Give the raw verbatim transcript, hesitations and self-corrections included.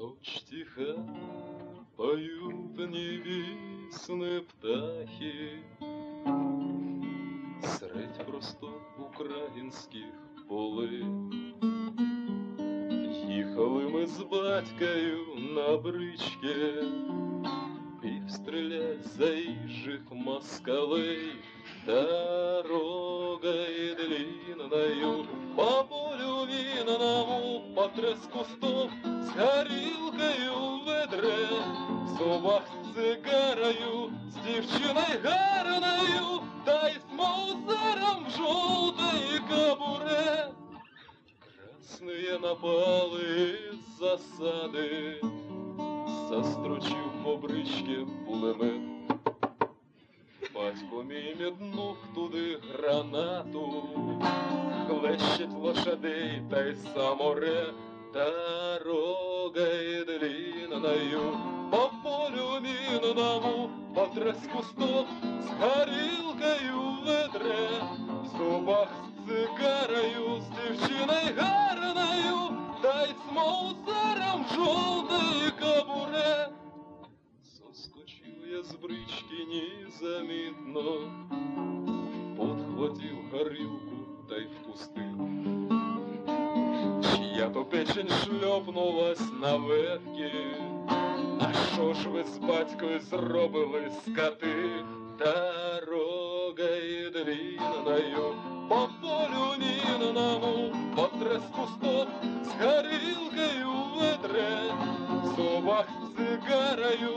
Ночь тиха, поют невісні птахи серед простор українських полей. Їхали ми з батькою на бричке, півстрілять заїжджих москалей. Дорогой длинною по полю винному, по треску стоп с горілкою в ведре, в зубах цигарою, з дівчиною гарною, та й з маузером в жовтій кобуре. Красные напали з засади, застрочив по бричке пулемет. Батько мій міднув туди гранату, хлещить лошадей та й саморе. Дорогой длинною по полю мінному, по треску стоп з горілкою в ведре, в зубах з цигарою, з дівчиною гарною, та й з маузером в жовтій кобуре. Соскочив я з брички незамітно, подхватив горілку та й впустив. Чия-то печень шльопнулась на ветки. А що ж ви з батькою зробили, скоти? Дорогой длинною по полю мінному, по треску стоп з горілкою в ведре, в зубах цигарою,